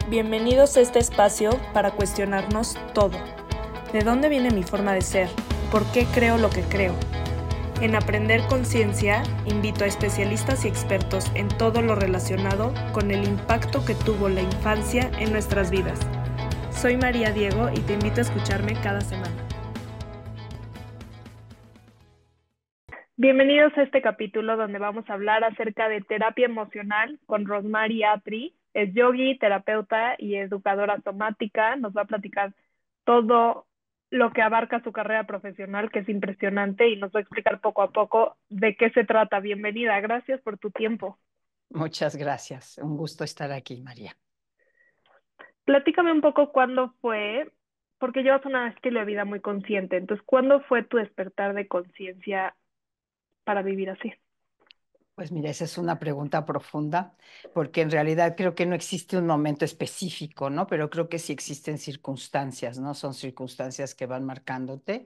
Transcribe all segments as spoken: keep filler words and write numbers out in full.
Bienvenidos a este espacio para cuestionarnos todo. ¿De dónde viene mi forma de ser? ¿Por qué creo lo que creo? En Aprender Conciencia, invito a especialistas y expertos en todo lo relacionado con el impacto que tuvo la infancia en nuestras vidas. Soy María Diego y te invito a escucharme cada semana. Bienvenidos a este capítulo donde vamos a hablar acerca de terapia emocional con Rosmary Atri. Es yogi, terapeuta y educadora somática. Nos va a platicar todo lo que abarca su carrera profesional, que es impresionante, y nos va a explicar poco a poco de qué se trata. Bienvenida, gracias por tu tiempo. Muchas gracias. Un gusto estar aquí, María. Platícame un poco cuándo fue, porque llevas un estilo de vida muy consciente. Entonces, ¿cuándo fue tu despertar de conciencia para vivir así? Pues mira, esa es una pregunta profunda, porque en realidad creo que no existe un momento específico, ¿no? Pero creo que sí existen circunstancias, ¿no? Son circunstancias que van marcándote.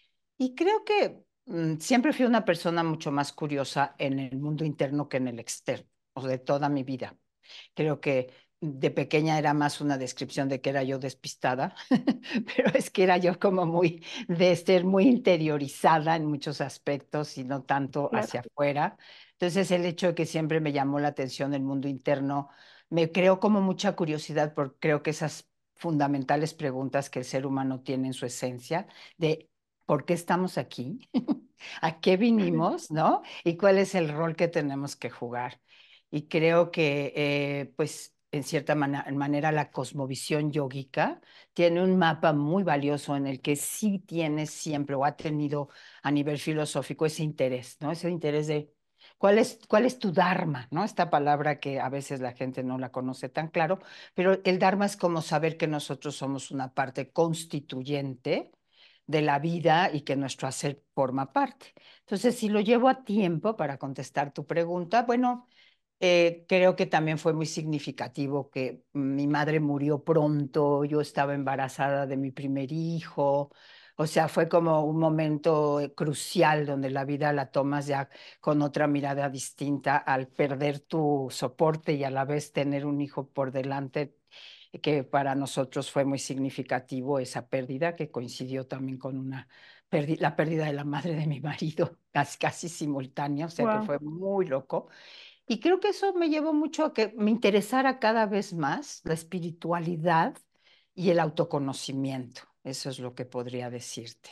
Y creo que mm, siempre fui una persona mucho más curiosa en el mundo interno que en el externo, o sea, de toda mi vida. Creo que de pequeña era más una descripción de que era yo despistada, pero es que era yo como muy de ser muy interiorizada en muchos aspectos y no tanto Claro. hacia afuera. Entonces el hecho de que siempre me llamó la atención el mundo interno me creó como mucha curiosidad por creo que esas fundamentales preguntas que el ser humano tiene en su esencia de ¿por qué estamos aquí? ¿A qué vinimos? ¿No? ¿Y cuál es el rol que tenemos que jugar? Y creo que, eh, pues, en cierta mana- manera, la cosmovisión yógica tiene un mapa muy valioso en el que sí tiene siempre o ha tenido a nivel filosófico ese interés, ¿no? Ese interés de cuál es, cuál es tu dharma, ¿no? Esta palabra que a veces la gente no la conoce tan claro, pero el dharma es como saber que nosotros somos una parte constituyente de la vida y que nuestro hacer forma parte. Entonces, si lo llevo a tiempo para contestar tu pregunta, bueno, eh, creo que también fue muy significativo que mi madre murió pronto, yo estaba embarazada de mi primer hijo, o sea, fue como un momento eh, crucial donde la vida la tomas ya con otra mirada distinta al perder tu soporte y a la vez tener un hijo por delante, que para nosotros fue muy significativo esa pérdida que coincidió también con una pérdi- la pérdida de la madre de mi marido, casi, casi simultánea, o sea que Wow. fue muy loco. Y creo que eso me llevó mucho a que me interesara cada vez más la espiritualidad y el autoconocimiento. Eso es lo que podría decirte.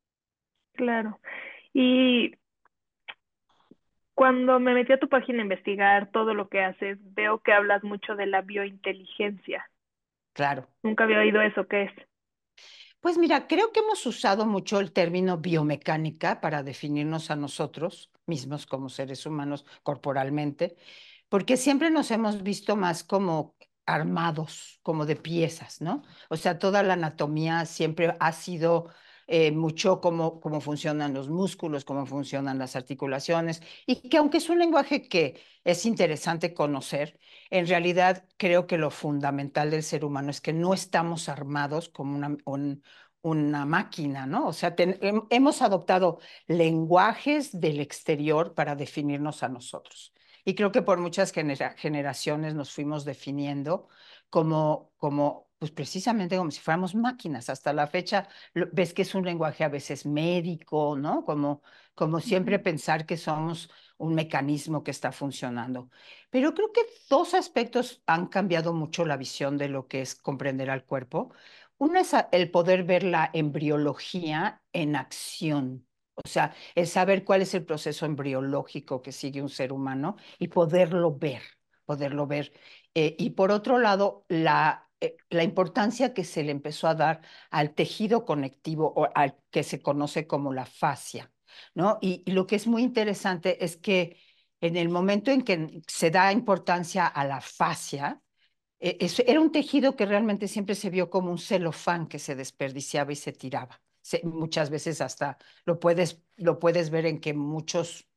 Claro. Y cuando me metí a tu página a investigar todo lo que haces, veo que hablas mucho de la biointeligencia. Claro. Nunca había oído eso, ¿qué es? Pues mira, creo que hemos usado mucho el término biomecánica para definirnos a nosotros mismos como seres humanos corporalmente, porque siempre nos hemos visto más como armados, como de piezas, ¿no? O sea, toda la anatomía siempre ha sido eh, mucho cómo, cómo funcionan los músculos, cómo funcionan las articulaciones, y que aunque es un lenguaje que es interesante conocer, en realidad creo que lo fundamental del ser humano es que no estamos armados como una, un- una máquina, ¿no? O sea, ten- hem- hemos adoptado lenguajes del exterior para definirnos a nosotros. Y creo que por muchas genera- generaciones nos fuimos definiendo como, como, pues precisamente como si fuéramos máquinas. Hasta la fecha lo- ves que es un lenguaje a veces médico, ¿no? Como, como siempre Ujú. pensar que somos un mecanismo que está funcionando. Pero creo que dos aspectos han cambiado mucho la visión de lo que es comprender al cuerpo. Uno es a- el poder ver la embriología en acción. O sea, el saber cuál es el proceso embriológico que sigue un ser humano y poderlo ver, poderlo ver. Eh, y por otro lado, la, eh, la importancia que se le empezó a dar al tejido conectivo o al que se conoce como la fascia, ¿no? Y, y lo que es muy interesante es que en el momento en que se da importancia a la fascia, eh, es- era un tejido que realmente siempre se vio como un celofán que se desperdiciaba y se tiraba. Se- muchas veces hasta lo puedes, lo puedes ver en que muchos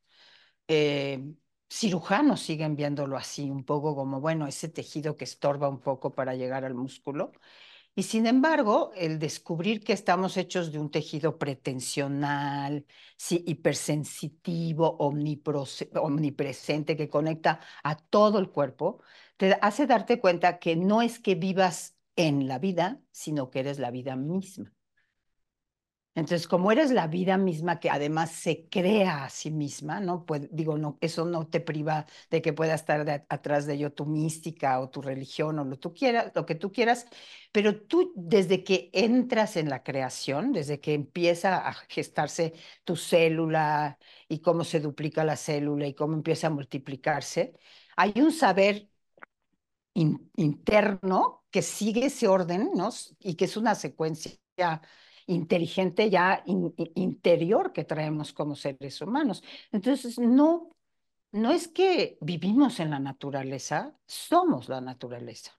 eh, cirujanos siguen viéndolo así, un poco como, bueno, ese tejido que estorba un poco para llegar al músculo. Y sin embargo, el descubrir que estamos hechos de un tejido pretensional, sí, hipersensitivo, omniprose- omnipresente, que conecta a todo el cuerpo, te hace darte cuenta que no es que vivas en la vida, sino que eres la vida misma. Entonces, como eres la vida misma que además se crea a sí misma, ¿no? Pues, digo, no, eso no te priva de que pueda estar de- atrás de ello tu mística o tu religión o lo, tú quieras, lo que tú quieras, pero tú desde que entras en la creación, desde que empieza a gestarse tu célula y cómo se duplica la célula y cómo empieza a multiplicarse, hay un saber in- interno que sigue ese orden, ¿no? Y que es una secuencia inteligente ya in- in- interior que traemos como seres humanos. Entonces, no, no es que vivimos en la naturaleza, somos la naturaleza.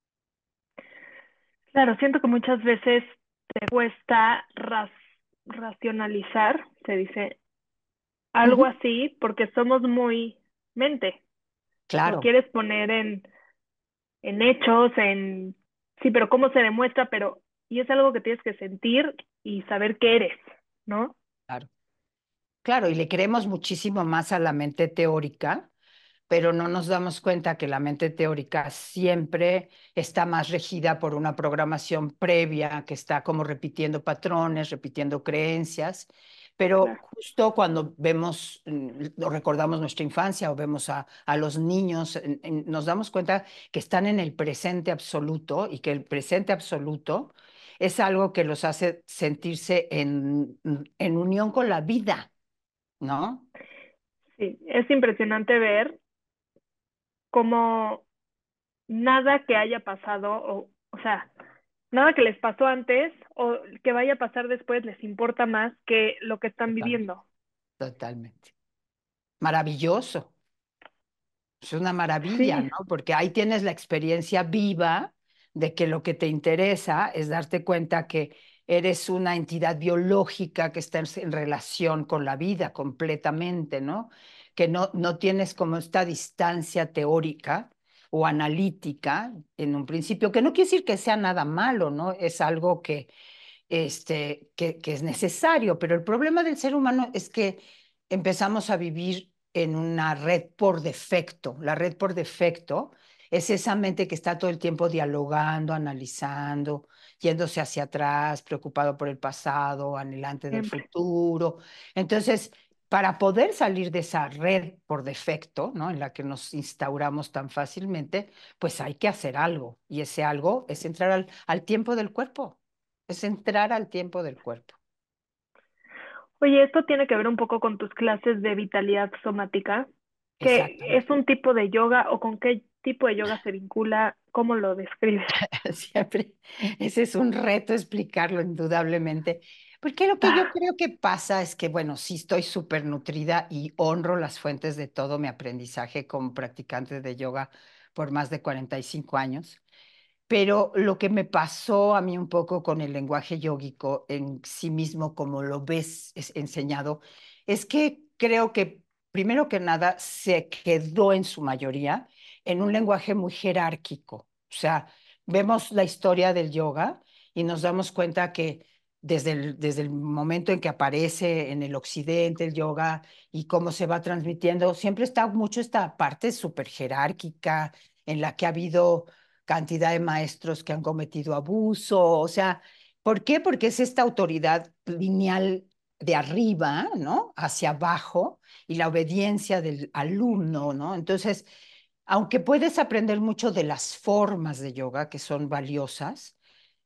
Claro, siento que muchas veces te cuesta ras- racionalizar, se dice algo Ujú. así, porque somos muy mente. Lo Claro, quieres poner en, en hechos, en, sí, pero cómo se demuestra, pero, y es algo que tienes que sentir y saber qué eres, ¿no? claro. Claro, y le creemos muchísimo más a la mente teórica, pero no nos damos cuenta que la mente teórica siempre está más regida por una programación previa que está como repitiendo patrones, repitiendo creencias, pero Claro, justo cuando vemos mm, o recordamos nuestra infancia o vemos a, a los niños, en- en- nos damos cuenta que están en el presente absoluto y que el presente absoluto es algo que los hace sentirse en, en unión con la vida, ¿no? sí, es impresionante ver cómo nada que haya pasado, o, o sea, nada que les pasó antes o que vaya a pasar después les importa más que lo que están Total, viviendo. totalmente. Maravilloso. Es una maravilla, Sí, ¿no? Porque ahí tienes la experiencia viva de que lo que te interesa es darte cuenta que eres una entidad biológica que está en, en relación con la vida completamente, ¿no? Que no, no tienes como esta distancia teórica o analítica en un principio, que no quiere decir que sea nada malo, ¿no? Es algo que este, que, que es necesario, pero el problema del ser humano es que empezamos a vivir en una red por defecto. La red por defecto es esa mente que está todo el tiempo dialogando, analizando, yéndose hacia atrás, preocupado por el pasado, anhelante del siempre. futuro. Entonces, para poder salir de esa red por defecto, ¿no? En la que nos instauramos tan fácilmente, pues hay que hacer algo. Y ese algo es entrar al, al tiempo del cuerpo. Es entrar al tiempo del cuerpo. Oye, esto tiene que ver un poco con tus clases de vitalidad somática, que es Exactamente. un tipo de yoga o con qué tipo de yoga se vincula, ¿cómo lo describes? Siempre, ese es un reto explicarlo indudablemente, porque lo que yo creo que pasa es que, bueno, sí estoy súper nutrida y honro las fuentes de todo mi aprendizaje como practicante de yoga por más de cuarenta y cinco años. Pero lo que me pasó a mí un poco con el lenguaje yógico en sí mismo, como lo ves es enseñado, es que creo que primero que nada se quedó en su mayoría en un lenguaje muy jerárquico. O sea, vemos la historia del yoga y nos damos cuenta que desde el, desde el momento en que aparece en el occidente el yoga y cómo se va transmitiendo, siempre está mucho esta parte súper jerárquica en la que ha habido cantidad de maestros que han cometido abuso, o sea, ¿por qué? Porque es esta autoridad lineal de arriba, ¿no? Hacia abajo y la obediencia del alumno, ¿no? Entonces, aunque puedes aprender mucho de las formas de yoga que son valiosas,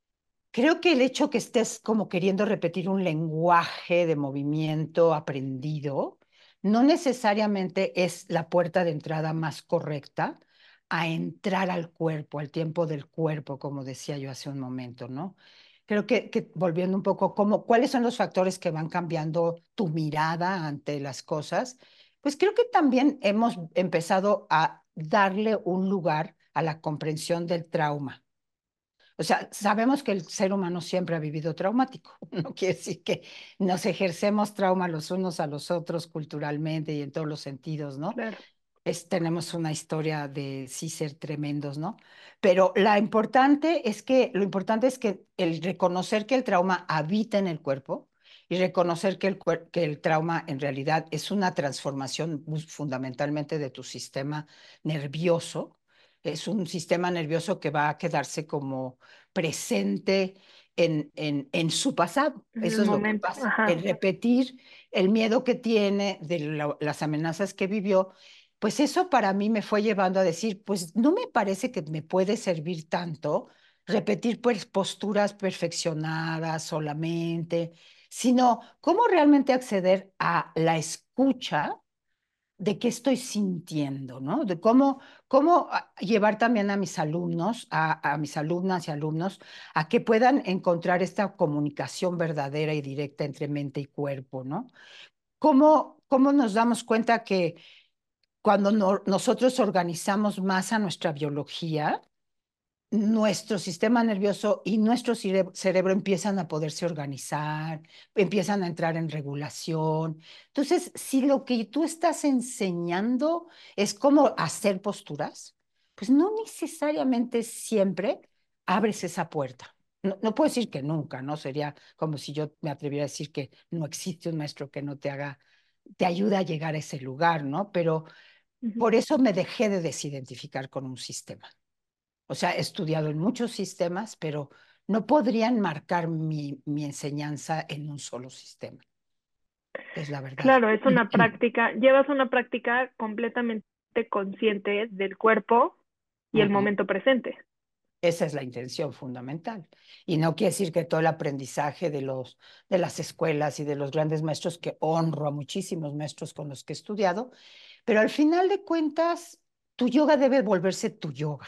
creo que el hecho que estés como queriendo repetir un lenguaje de movimiento aprendido, no necesariamente es la puerta de entrada más correcta a entrar al cuerpo, al tiempo del cuerpo, como decía yo hace un momento, ¿no? Creo que, que volviendo un poco, como, ¿cuáles son los factores que van cambiando tu mirada ante las cosas? Pues creo que también hemos empezado a darle un lugar a la comprensión del trauma. O sea, sabemos que el ser humano siempre ha vivido traumático. No quiere decir que nos ejercemos trauma los unos a los otros culturalmente y en todos los sentidos, ¿no? Claro. Es, tenemos una historia de sí ser tremendos, ¿no? Pero la importante es que, lo importante es que el reconocer que el trauma habita en el cuerpo y reconocer que el, cuer- que el trauma en realidad es una transformación muy fundamentalmente de tu sistema nervioso, Es un sistema nervioso que va a quedarse como presente en, en, en su pasado. En el Eso es lo que momento, pasa. El ajá. repetir el miedo que tiene de la- las amenazas que vivió, pues eso para mí me fue llevando a decir, pues no me parece que me puede servir tanto repetir pues posturas perfeccionadas solamente, sino cómo realmente acceder a la escucha de qué estoy sintiendo, ¿no? De cómo, cómo ah, llevar también a mis alumnos, a, a mis alumnas y alumnos, a que puedan encontrar esta comunicación verdadera y directa entre mente y cuerpo, ¿no? ¿Cómo, cómo nos damos cuenta que cuando no- nosotros organizamos más a nuestra biología, nuestro sistema nervioso y nuestro cere- cerebro empiezan a poderse organizar, empiezan a entrar en regulación? Entonces, si lo que tú estás enseñando es cómo hacer posturas, pues no necesariamente siempre abres esa puerta. No, no puedo decir que nunca, ¿no? Sería como si yo me atreviera a decir que no existe un maestro que no te haga, te ayuda a llegar a ese lugar, ¿no? Pero Ujú. por eso me dejé de desidentificar con un sistema. O sea, he estudiado en muchos sistemas, pero no podrían marcar mi, mi enseñanza en un solo sistema, es la verdad. Claro, es una práctica, llevas una práctica completamente consciente del cuerpo y el Ujú. momento presente. Esa es la intención fundamental. Y no quiere decir que todo el aprendizaje de los, de las escuelas y de los grandes maestros, que honro a muchísimos maestros con los que he estudiado, pero al final de cuentas, tu yoga debe volverse tu yoga.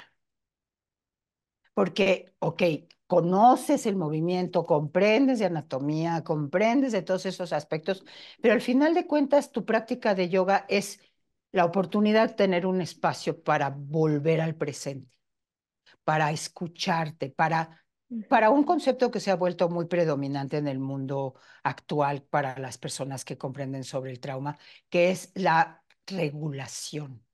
Porque, ok, conoces el movimiento, comprendes de anatomía, comprendes de todos esos aspectos, pero al final de cuentas tu práctica de yoga es la oportunidad de tener un espacio para volver al presente, para escucharte, para, Ujú. para un concepto que se ha vuelto muy predominante en el mundo actual para las personas que comprenden sobre el trauma, que es la regulación.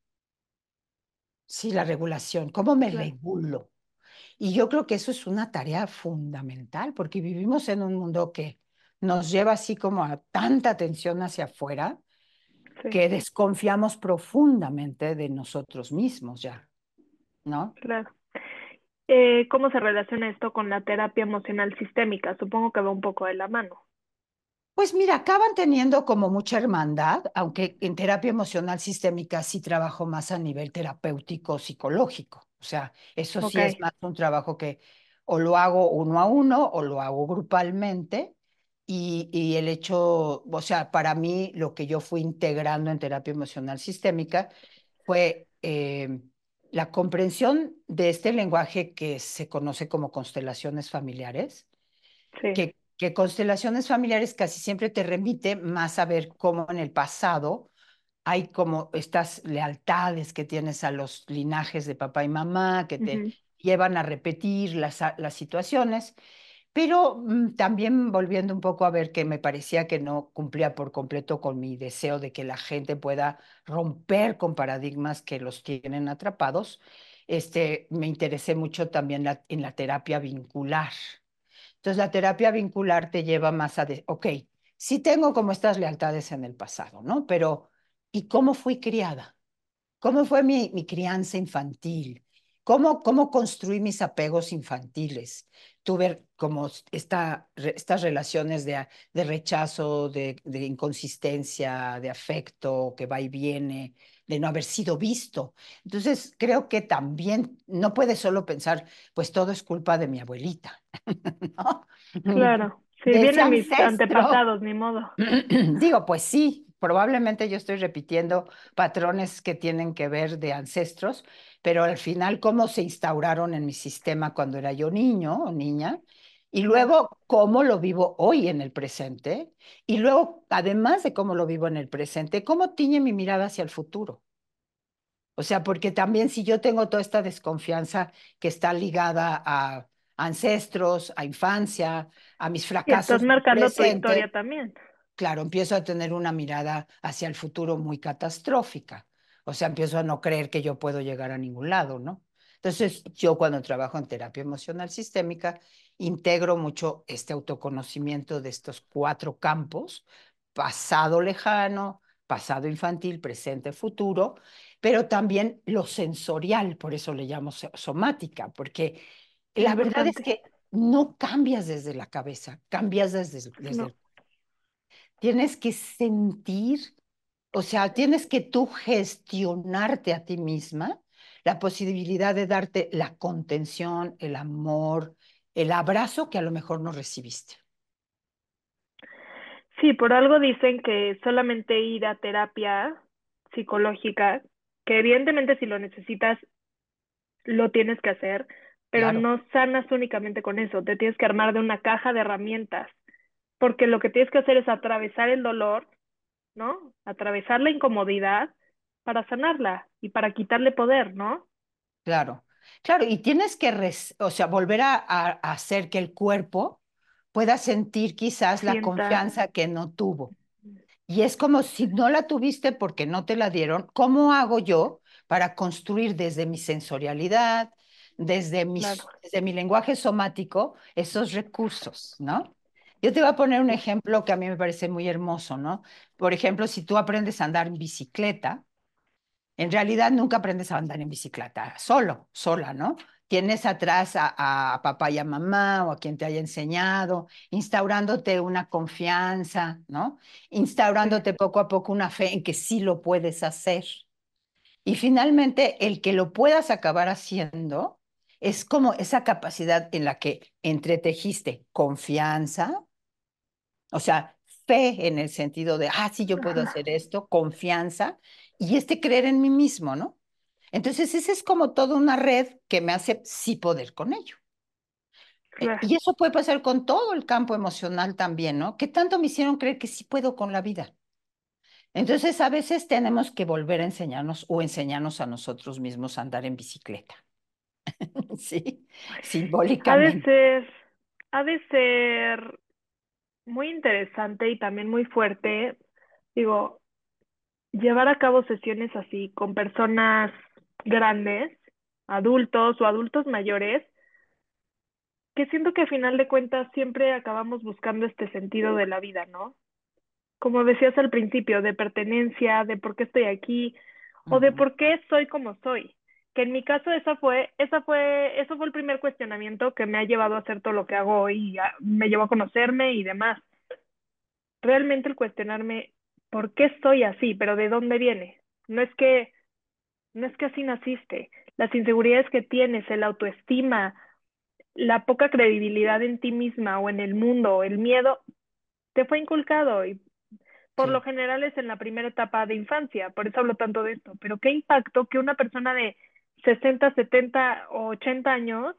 Sí, la regulación. ¿Cómo me Claro, regulo? Y yo creo que eso es una tarea fundamental, porque vivimos en un mundo que nos lleva así como a tanta atención hacia afuera, sí, que desconfiamos profundamente de nosotros mismos ya, ¿no? claro. Eh, ¿cómo se relaciona esto con la terapia emocional sistémica? Supongo que va un poco de la mano. Pues mira, acaban teniendo como mucha hermandad, aunque en terapia emocional sistémica sí trabajo más a nivel terapéutico psicológico. O sea, eso Ok, sí es más un trabajo que o lo hago uno a uno o lo hago grupalmente. Y, y el hecho, o sea, para mí lo que yo fui integrando en terapia emocional sistémica fue eh, la comprensión de este lenguaje que se conoce como constelaciones familiares, sí. que, que constelaciones familiares casi siempre te remite más a ver cómo en el pasado hay como estas lealtades que tienes a los linajes de papá y mamá que te Ujú. llevan a repetir las, las situaciones, pero mm, también volviendo un poco a ver que me parecía que no cumplía por completo con mi deseo de que la gente pueda romper con paradigmas que los tienen atrapados. Este, me interesé mucho también la- en la terapia vincular. Entonces, la terapia vincular te lleva más a, de, ok, sí tengo como estas lealtades en el pasado, ¿no? Pero, ¿y cómo fui criada? ¿Cómo fue mi, mi crianza infantil? ¿Cómo, cómo construí mis apegos infantiles? Tuve como esta, re- estas relaciones de, a- de rechazo, de, de inconsistencia, de afecto que va y viene, de no haber sido visto. Entonces, creo que también no puedes solo pensar, pues todo es culpa de mi abuelita, ¿no? Claro. Sí, De ese vienen mis ancestro. antepasados, ni modo. Digo, pues sí, probablemente yo estoy repitiendo patrones que tienen que ver de ancestros, pero al final cómo se instauraron en mi sistema cuando era yo niño o niña, y Claro. luego cómo lo vivo hoy en el presente, y luego, además de cómo lo vivo en el presente, cómo tiñe mi mirada hacia el futuro. O sea, porque también si yo tengo toda esta desconfianza que está ligada a ancestros, a infancia, a mis Y estás fracasos del marcando tu historia presente, también. claro, empiezo a tener una mirada hacia el futuro muy catastrófica. O sea, empiezo a no creer que yo puedo llegar a ningún lado, ¿no? Entonces, yo cuando trabajo en terapia emocional sistémica, integro mucho este autoconocimiento de estos cuatro campos: pasado lejano, pasado infantil, presente, futuro, pero también lo sensorial, por eso le llamo so- somática, porque la verdad es Importante. que no cambias desde la cabeza, cambias desde, desde No, el... Tienes que sentir, o sea, tienes que tú gestionarte a ti misma la posibilidad de darte la contención, el amor, el abrazo que a lo mejor no recibiste. sí, por algo dicen que solamente ir a terapia psicológica, que evidentemente si lo necesitas, lo tienes que hacer, pero Claro, no sanas únicamente con eso, te tienes que armar de una caja de herramientas, porque lo que tienes que hacer es atravesar el dolor, ¿no? Atravesar la incomodidad para sanarla y para quitarle poder, ¿no? claro, claro, y tienes que, res- o sea, volver a, a- a hacer que el cuerpo pueda sentir quizás la Sienta, confianza que no tuvo. Y es como si no la tuviste porque no te la dieron, ¿cómo hago yo para construir desde mi sensorialidad, desde mi, claro, desde mi lenguaje somático, esos recursos, ¿no? Yo te voy a poner un sí, ejemplo que a mí me parece muy hermoso, ¿no? Por ejemplo, si tú aprendes a andar en bicicleta, en realidad nunca aprendes a andar en bicicleta solo, sola, ¿no? Tienes atrás a, a papá y a mamá o a quien te haya enseñado, instaurándote una confianza, ¿no? sí, Instaurándote poco a poco una fe en que sí lo puedes hacer. Y finalmente, el que lo puedas acabar haciendo es como esa capacidad en la que entretejiste confianza, o sea, fe en el sentido de, ah, sí, yo puedo ajá, hacer esto, confianza, y este creer en mí mismo, ¿no? Entonces, esa es como toda una red que me hace sí poder con ello. Eh, claro. Y eso puede pasar con todo el campo emocional también, ¿no? Que tanto me hicieron creer que sí puedo con la vida. Entonces, a veces tenemos que volver a enseñarnos o enseñarnos a nosotros mismos a andar en bicicleta, ¿sí? Ha de Simbólicamente. ser, ha de ser muy interesante y también muy fuerte, digo, llevar a cabo sesiones así con personas grandes, adultos o adultos mayores, que siento que a final de cuentas siempre acabamos buscando este sentido de la vida, ¿no? Como decías al principio, de pertenencia, de por qué estoy aquí o de Ujú. por qué soy como soy. Que en mi caso esa fue, esa fue, eso fue el primer cuestionamiento que me ha llevado a hacer todo lo que hago hoy y a- me llevó a conocerme y demás. Realmente el cuestionarme por qué soy así, pero de dónde viene. No es que, no es que así naciste. Las inseguridades que tienes, el autoestima, la poca credibilidad en ti misma o en el mundo, el miedo, te fue inculcado y por lo Sí. general es en la primera etapa de infancia, por eso hablo tanto de esto. Pero qué impacto que una persona de sesenta, setenta o ochenta años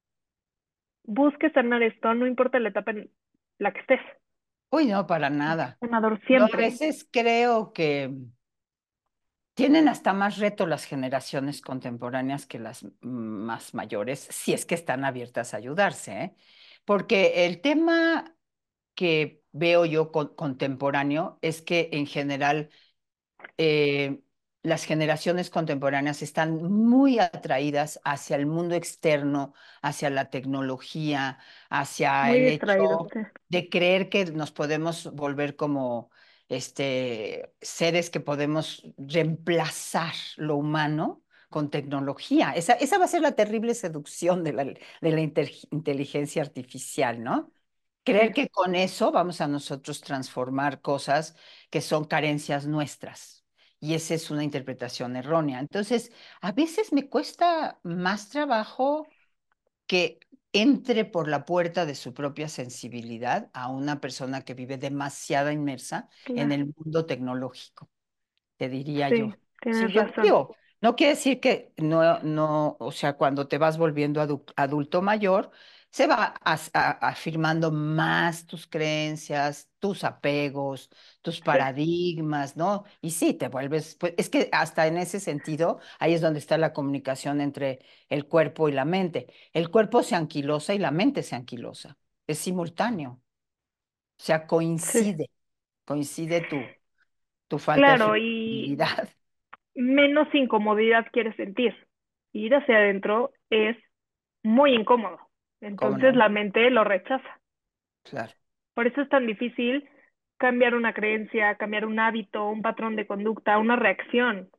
busque sanar esto, no importa la etapa en la que estés. Uy, no, para nada. Sanador Yo a siempre. veces creo que tienen hasta más reto las generaciones contemporáneas que las mm, más mayores, si es que están abiertas a ayudarse, ¿eh? Porque el tema que veo yo con- contemporáneo es que en general eh, las generaciones contemporáneas están muy atraídas hacia el mundo externo, hacia la tecnología, hacia Muy el distraído, hecho sí. de creer que nos podemos volver como este, seres que podemos reemplazar lo humano con tecnología. Esa, esa va a ser la terrible seducción de la, de la inter- inteligencia artificial, ¿no? Creer Sí, que con eso vamos a nosotros transformar cosas que son carencias nuestras. Y esa es una interpretación errónea. Entonces, a veces me cuesta más trabajo que entre por la puerta de su propia sensibilidad a una persona que vive demasiado inmersa en claro. el mundo tecnológico, te diría Sí, yo. Sí, tienes yo razón. digo, no quiere decir que no, no, o sea, cuando te vas volviendo adu- adulto mayor, se va as- a- afirmando más tus creencias, tus apegos, tus Sí, paradigmas, ¿no? Y sí, te vuelves, pues es que hasta en ese sentido, ahí es donde está la comunicación entre el cuerpo y la mente. El cuerpo se anquilosa y la mente se anquilosa. Es simultáneo, o sea, sí. coincide, coincide tu, tu falta de Claro, y flexibilidad. menos incomodidad quieres sentir. Ir hacia adentro es muy incómodo. ¿Cómo Entonces no? la mente lo rechaza. Claro. Por eso es tan difícil cambiar una creencia, cambiar un hábito, un patrón de conducta, una reacción.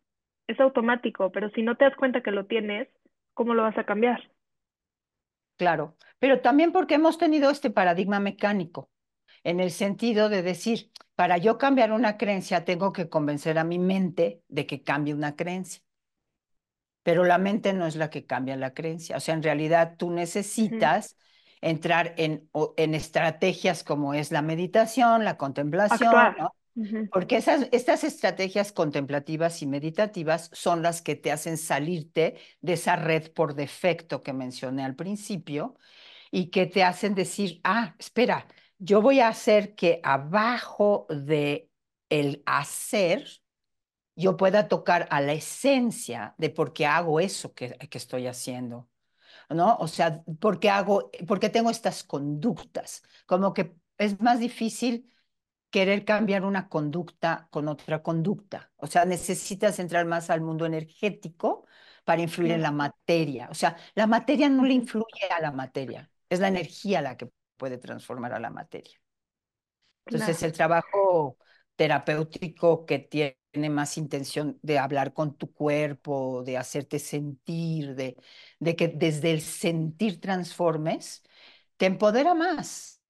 es automático, pero si no te das cuenta que lo tienes, ¿cómo lo vas a cambiar? Claro, pero también porque hemos tenido este paradigma mecánico, en el sentido de decir, para yo cambiar una creencia, tengo que convencer a mi mente de que cambie una creencia. Pero la mente no es la que cambia la creencia. O sea, en realidad tú Ujú. necesitas entrar en, o- en estrategias como es la meditación, la contemplación, Actuar. ¿no? Ujú. Porque esas, estas estrategias contemplativas y meditativas son las que te hacen salirte de esa red por defecto que mencioné al principio y que te hacen decir, ah, espera, yo voy a hacer que abajo de el hacer yo pueda tocar a la esencia de por qué hago eso que, que estoy haciendo, ¿no? O sea, por qué hago, por qué tengo estas conductas. Como que es más difícil querer cambiar una conducta con otra conducta. O sea, necesitas entrar más al mundo energético para influir en Claro. la materia. O sea, la materia no le Ujú. influye a la materia, es la energía la que puede transformar a la materia. Claro. Entonces, el trabajo terapéutico que tiene más intención de hablar con tu cuerpo, de hacerte sentir, de, de que desde el sentir transformes, te empodera más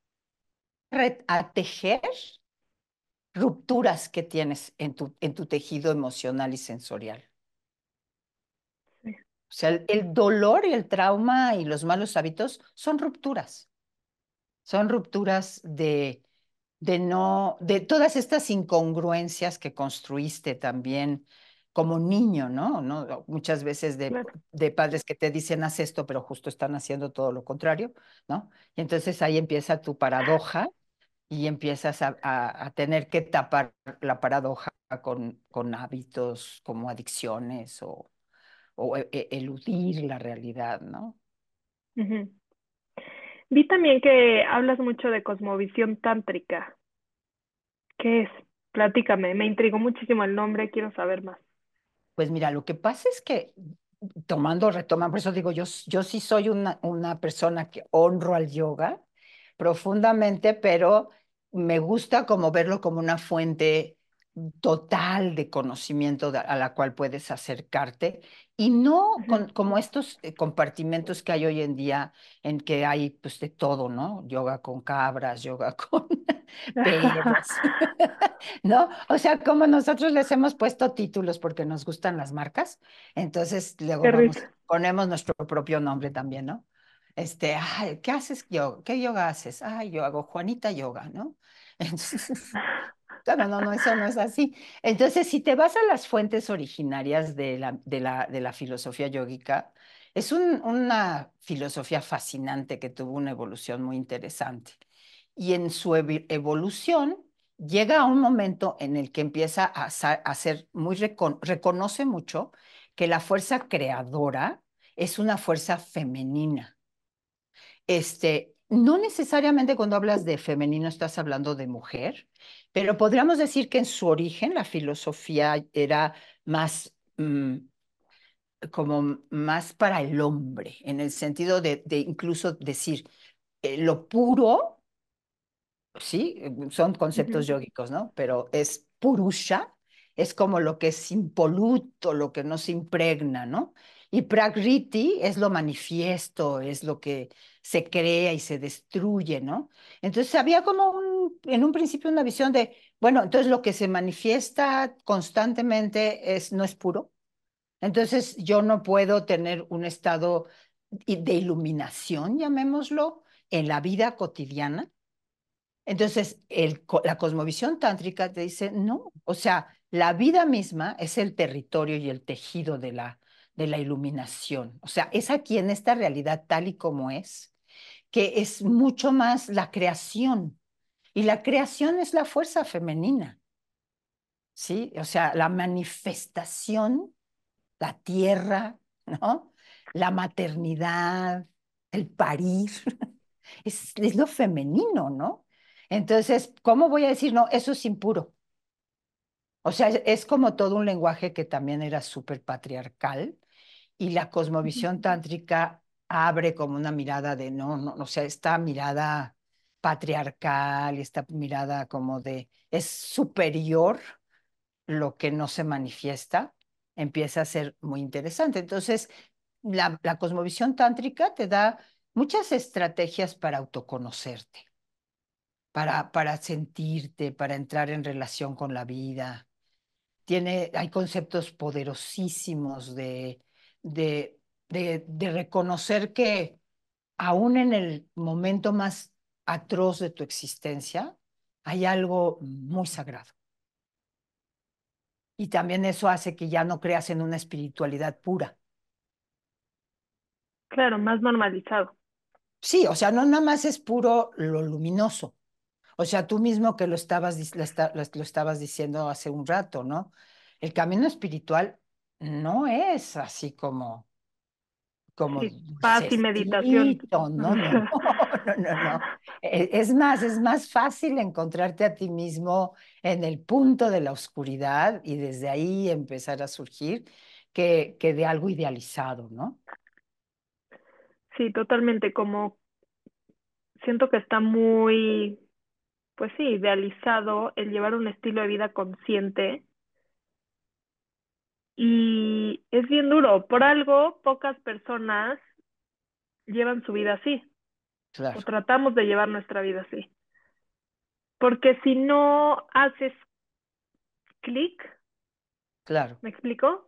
Re- a tejer rupturas que tienes en tu, en tu tejido emocional y sensorial. Sí. O sea, el, el dolor y el trauma y los malos hábitos son rupturas. Son rupturas de, de no, de todas estas incongruencias que construiste también como niño, ¿no? ¿No? Muchas veces de, Claro. de padres que te dicen haz esto, pero justo están haciendo todo lo contrario, ¿no? Y entonces ahí empieza tu paradoja y empiezas a, a- a tener que tapar la paradoja con, con hábitos como adicciones o, o e- e- eludir la realidad, ¿no? Ujú. Vi también que hablas mucho de cosmovisión tántrica. ¿Qué es? Platícame, me intrigó muchísimo el nombre, quiero saber más. Pues mira, lo que pasa es que tomando, retomando, por eso digo, yo, yo sí soy una, una persona que honro al yoga profundamente, pero me gusta como verlo como una fuente total de conocimiento de- a la cual puedes acercarte y no Ujú. con, como estos eh, compartimentos que hay hoy en día en que hay pues de todo, ¿no? Yoga con cabras, yoga con perros, ¿no? O sea, como nosotros les hemos puesto títulos porque nos gustan las marcas, entonces luego Qué risa. vamos, ponemos nuestro propio nombre también, ¿no? Este, ay, ¿qué haces yoga? ¿Qué yoga haces? Ay, yo hago Juanita Yoga, ¿no? Entonces, claro, no, no, eso no es así. Entonces, si te vas a las fuentes originarias de la, de la, de la filosofía yógica, es un- una filosofía fascinante que tuvo una evolución muy interesante. Y en su evi- evolución llega a un momento en el que empieza a, sa- a ser muy, recon- reconoce mucho que la fuerza creadora es una fuerza femenina. Este, no necesariamente cuando hablas de femenino estás hablando de mujer, pero podríamos decir que en su origen la filosofía era más, mm, como más para el hombre, en el sentido de, de incluso decir, eh, lo puro, sí, eh, son conceptos Ujú. yógicos, ¿no? Pero es purusha, es como lo que es impoluto, lo que no se impregna, ¿no? Y prakriti es lo manifiesto, es lo que se crea y se destruye, ¿no? Entonces había como un, en un principio una visión de, bueno, entonces lo que se manifiesta constantemente es, no es puro. Entonces yo no puedo tener un estado de iluminación, llamémoslo, en la vida cotidiana. Entonces, el, la cosmovisión tántrica te dice, no, o sea, la vida misma es el territorio y el tejido de la, de la iluminación. O sea, es aquí en esta realidad tal y como es, que es mucho más la creación. Y la creación es la fuerza femenina, ¿sí? O sea, la manifestación, la tierra, ¿no? La maternidad, el parir. Es, es lo femenino, ¿no? Entonces, ¿cómo voy a decir, no, eso es impuro? O sea, es, es como todo un lenguaje que también era súper patriarcal y la Ujú. cosmovisión tántrica abre como una mirada de, no, no, o sea, esta mirada patriarcal, esta mirada como de, es superior lo que no se manifiesta. empieza a ser muy interesante. Entonces, la, la cosmovisión tántrica te da muchas estrategias para autoconocerte, para, para sentirte, para entrar en relación con la vida. Tiene, hay conceptos poderosísimos de, de, de, de reconocer que aún en el momento más atroz de tu existencia, hay algo muy sagrado. Y también eso hace que ya no creas en una espiritualidad pura. Claro, más normalizado. Sí, o sea, no nada más es puro lo luminoso. O sea, tú mismo que lo estabas, dic- lo, esta- lo- lo estabas diciendo hace un rato, ¿no? El camino espiritual no es así como como Sí, paz y meditación. dulcecito, no, no, no, no, no, no. E- Es más, es más fácil encontrarte a ti mismo en el punto de la oscuridad y desde ahí empezar a surgir que, que de algo idealizado, ¿no? Sí, totalmente, como siento que está muy, pues sí, idealizado el llevar un estilo de vida consciente y es bien duro. Por algo, pocas personas llevan su vida así o Claro, tratamos de llevar nuestra vida así. Porque si no haces clic, claro. ¿me explico?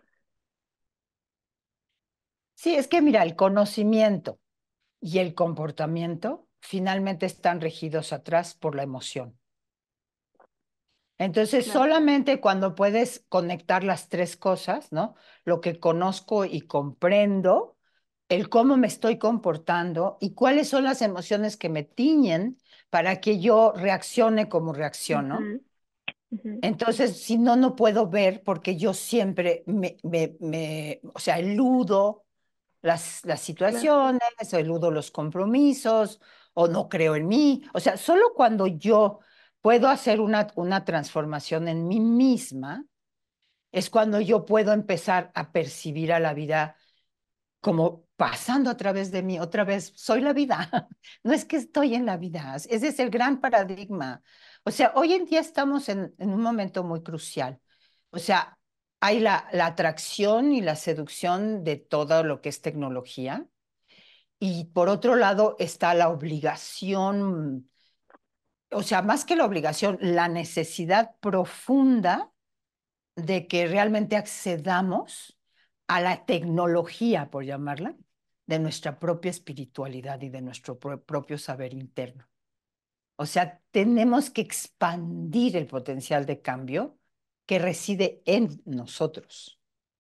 Sí, es que mira, el conocimiento y el comportamiento finalmente están regidos atrás por la emoción. Entonces, Claro. solamente cuando puedes conectar las tres cosas, ¿no? Lo que conozco y comprendo, el cómo me estoy comportando y cuáles son las emociones que me tiñen para que yo reaccione como reacciono. Ujú, ujú, Entonces, si no, no puedo ver porque yo siempre me, me, me, o sea, eludo las, las claro, situaciones, o eludo los compromisos, o no creo en mí. O sea, solo cuando yo puedo hacer una, una transformación en mí misma, es cuando yo puedo empezar a percibir a la vida como pasando a través de mí. Otra vez, soy la vida. No es que estoy en la vida. Ese es el gran paradigma. O sea, hoy en día estamos en, en un momento muy crucial. O sea, hay la, la atracción y la seducción de todo lo que es tecnología. Y por otro lado está la obligación, o sea, más que la obligación, la necesidad profunda de que realmente accedamos a la tecnología, por llamarla, de nuestra propia espiritualidad y de nuestro pro- propio saber interno. O sea, tenemos que expandir el potencial de cambio que reside en nosotros.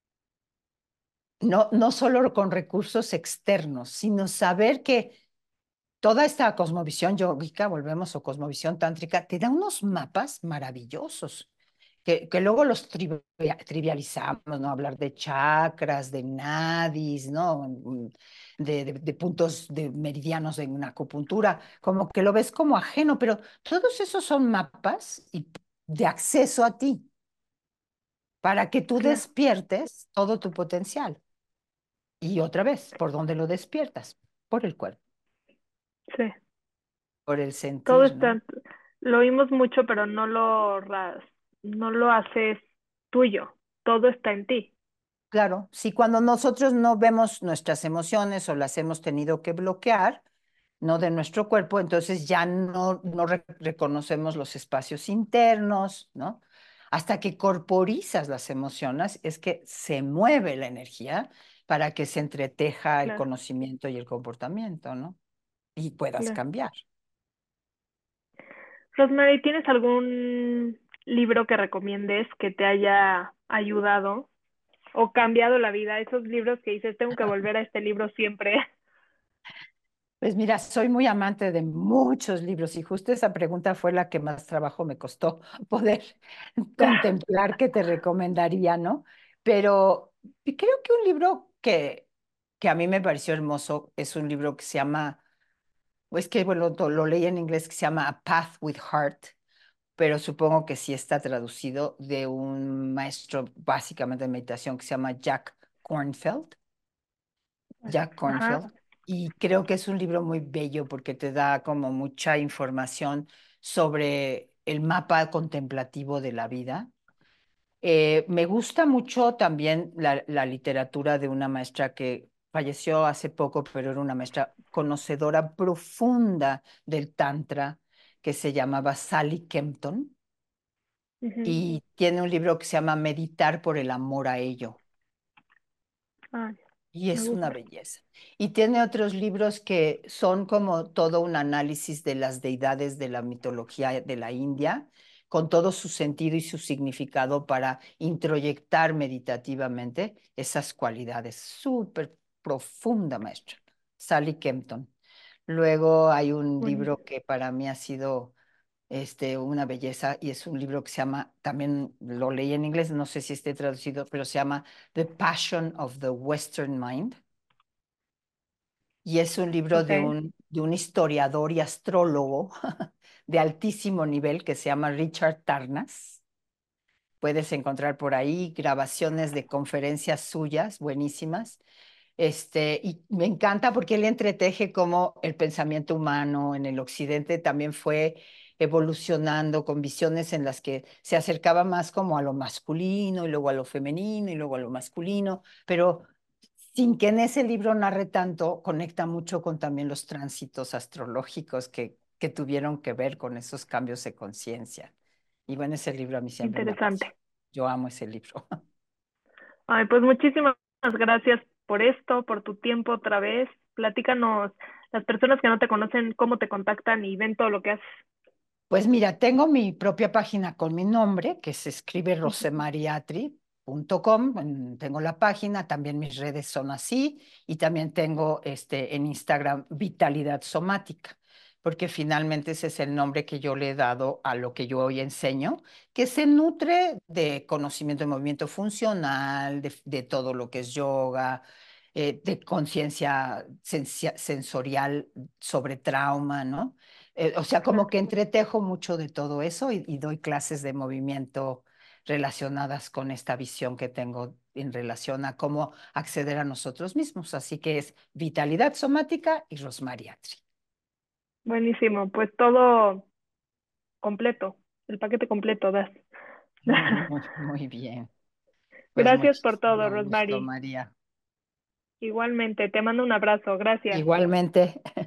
No, no solo con recursos externos, sino saber que toda esta cosmovisión yogica, volvemos, o cosmovisión tántrica, te da unos mapas maravillosos, que, que luego los tri- trivializamos, ¿no? Hablar de chakras, de nadis, ¿no? Mm, De, de, de puntos, de meridianos en una acupuntura, como que lo ves como ajeno, pero todos esos son mapas y de acceso a ti, para que tú claro. despiertes todo tu potencial. Y otra vez, ¿por dónde lo despiertas? Por el cuerpo, Sí, por el todo sentir, ¿no? está, lo oímos mucho, pero no lo, ras- no lo haces tuyo. Todo está en ti. Claro, si cuando nosotros no vemos nuestras emociones o las hemos tenido que bloquear, no de nuestro cuerpo, entonces ya no, no re- reconocemos los espacios internos, ¿no? Hasta que corporizas las emociones, es que se mueve la energía para que se entreteja el Claro, conocimiento y el comportamiento, ¿no? Y puedas claro. cambiar. Rosemary, ¿tienes algún libro que recomiendes que te haya ayudado o cambiado la vida? Esos libros que dices, tengo que volver a este libro siempre. Pues mira, soy muy amante de muchos libros y justo esa pregunta fue la que más trabajo me costó poder contemplar que te recomendaría, ¿no? Pero creo que un libro que, que a mí me pareció hermoso es un libro que se llama, es que bueno, lo, lo leí en inglés, que se llama A Path with Heart, pero supongo que sí está traducido, de un maestro básicamente de meditación que se llama Jack Kornfield. Jack Ajá, Kornfield. Y creo que es un libro muy bello porque te da como mucha información sobre el mapa contemplativo de la vida. Eh, me gusta mucho también la, la literatura de una maestra que falleció hace poco, pero era una maestra conocedora profunda del Tantra, que se llamaba Sally Kempton, Ujú. y tiene un libro que se llama Meditar por el amor a ello. Ay, Y me es una gusta. belleza. Y tiene otros libros que son como todo un análisis de las deidades de la mitología de la India, con todo su sentido y su significado para introyectar meditativamente esas cualidades. Súper profunda, maestra. Sally Kempton. Luego hay un libro Buenísimo. que para mí ha sido este, una belleza, y es un libro que se llama, también lo leí en inglés, no sé si esté traducido, pero se llama The Passion of the Western Mind, y es un libro Ok, de un, de un historiador y astrólogo de altísimo nivel que se llama Richard Tarnas. Puedes encontrar por ahí grabaciones de conferencias suyas buenísimas. Este, y me encanta porque él entreteje cómo el pensamiento humano en el occidente también fue evolucionando con visiones en las que se acercaba más como a lo masculino y luego a lo femenino y luego a lo masculino, pero sin que en ese libro narre tanto, conecta mucho con también los tránsitos astrológicos que, que tuvieron que ver con esos cambios de conciencia. Y bueno, ese libro a mí siempre me apasiona. interesante. Yo amo ese libro. Ay, pues muchísimas gracias por esto, por tu tiempo otra vez. Platícanos, las personas que no te conocen, cómo te contactan y ven todo lo que haces. Pues mira, tengo mi propia página con mi nombre, que se escribe Ujú. rosemariatri punto com. en- Tengo la página, también mis redes son así, y también tengo este, en Instagram Vitalidad Somática, porque finalmente ese es el nombre que yo le he dado a lo que yo hoy enseño, que se nutre de conocimiento de movimiento funcional, de, de todo lo que es yoga, eh, de conciencia sensia- sensorial sobre trauma, ¿no? Eh, o sea, como Claro, que entretejo mucho de todo eso, y, y doy clases de movimiento relacionadas con esta visión que tengo en relación a cómo acceder a nosotros mismos. Así que es vitalidad somática y rosmariatri. buenísimo. Pues todo completo, el paquete completo das. Muy, muy bien. Pues Gracias por todo, muchísimo gusto, Rosmary. María. Igualmente, te mando un abrazo. Gracias. Igualmente.